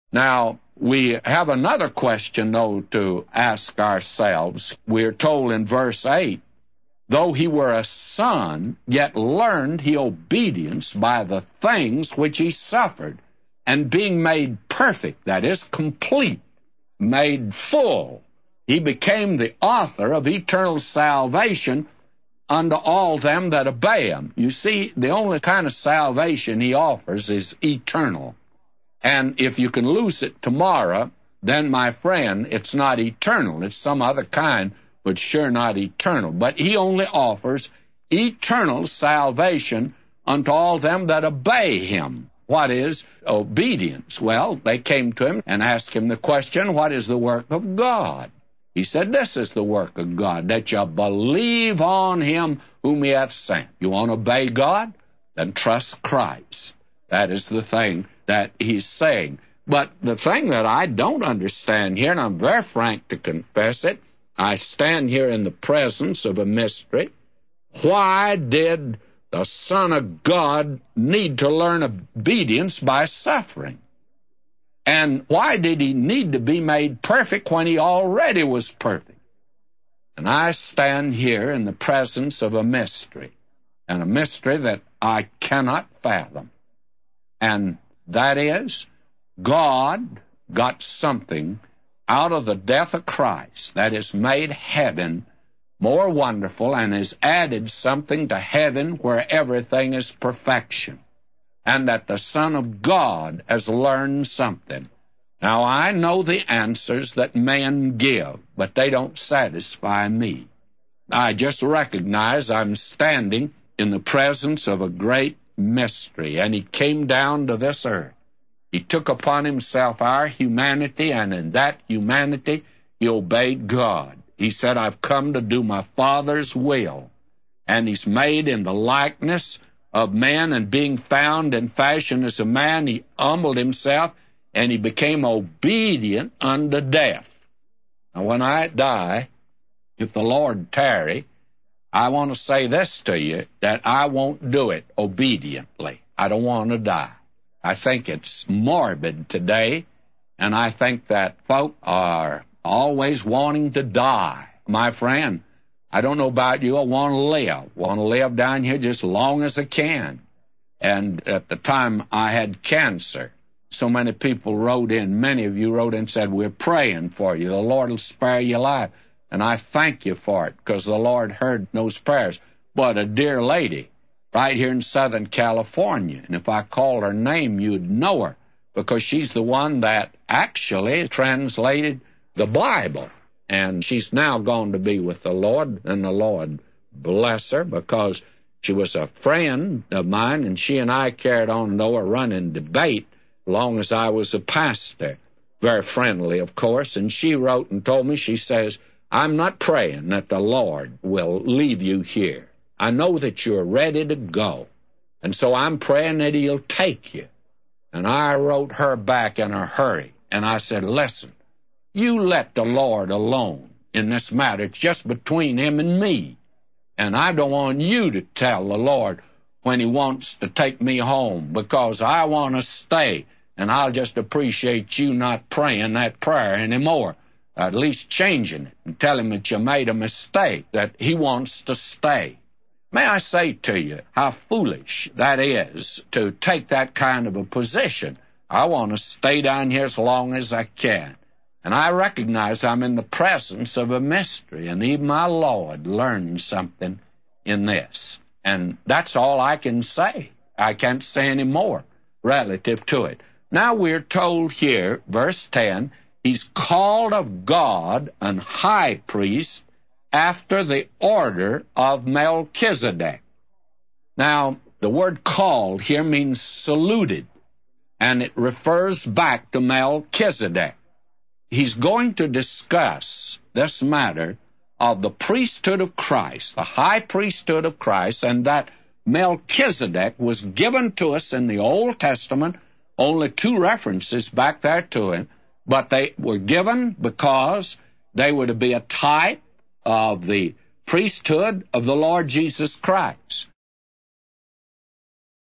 Now, we have another question, though, to ask ourselves. We're told in verse 8, though he were a son, yet learned he obedience by the things which he suffered, and being made perfect, that is, complete, made full, he became the author of eternal salvation unto all them that obey him. You see, the only kind of salvation he offers is eternal. And if you can lose it tomorrow, then, my friend, it's not eternal. It's some other kind, but sure not eternal. But he only offers eternal salvation unto all them that obey him. What is obedience? Well, they came to him and asked him the question, what is the work of God? He said, this is the work of God, that you believe on him whom he hath sent. You want to obey God? Then trust Christ. That is the thing that he's saying. But the thing that I don't understand here, and I'm very frank to confess it, I stand here in the presence of a mystery. Why did the Son of God need to learn obedience by suffering? And why did he need to be made perfect when he already was perfect? And I stand here in the presence of a mystery, and a mystery that I cannot fathom. And that is, God got something out of the death of Christ that has made heaven more wonderful and has added something to heaven where everything is perfection, and that the Son of God has learned something. Now, I know the answers that men give, but they don't satisfy me. I just recognize I'm standing in the presence of a great mystery, and he came down to this earth. He took upon himself our humanity, and in that humanity he obeyed God. He said, I've come to do my Father's will. And he's made in the likeness of man, and being found in fashion as a man, he humbled himself, and he became obedient unto death. Now, when I die, if the Lord tarry, I want to say this to you, that I won't do it obediently. I don't want to die. I think it's morbid today, and I think that folk are always wanting to die. My friend, I don't know about you, I want to live down here just as long as I can. And at the time I had cancer, so many people wrote in, many of you wrote in and said, we're praying for you, the Lord will spare your life. And I thank you for it, because the Lord heard those prayers. But a dear lady right here in Southern California, and if I called her name, you'd know her, because she's the one that actually translated the Bible. And she's now gone to be with the Lord, and the Lord bless her, because she was a friend of mine, and she and I carried on, though, a running debate as long as I was a pastor. Very friendly, of course, and she wrote and told me, she says, I'm not praying that the Lord will leave you here. I know that you're ready to go, and so I'm praying that he'll take you. And I wrote her back in a hurry, and I said, listen, you let the Lord alone in this matter. It's just between him and me, and I don't want you to tell the Lord when he wants to take me home, because I want to stay, and I'll just appreciate you not praying that prayer anymore. At least changing it and tell him that you made a mistake, that he wants to stay. May I say to you how foolish that is to take that kind of a position. I want to stay down here as long as I can. And I recognize I'm in the presence of a mystery, and even my Lord learned something in this. And that's all I can say. I can't say any more relative to it. Now we're told here, verse 10, he's called of God an high priest after the order of Melchizedek. Now, the word called here means saluted, and it refers back to Melchizedek. He's going to discuss this matter of the priesthood of Christ, the high priesthood of Christ, and that Melchizedek was given to us in the Old Testament, only 2 references back there to him, but they were given because they were to be a type of the priesthood of the Lord Jesus Christ.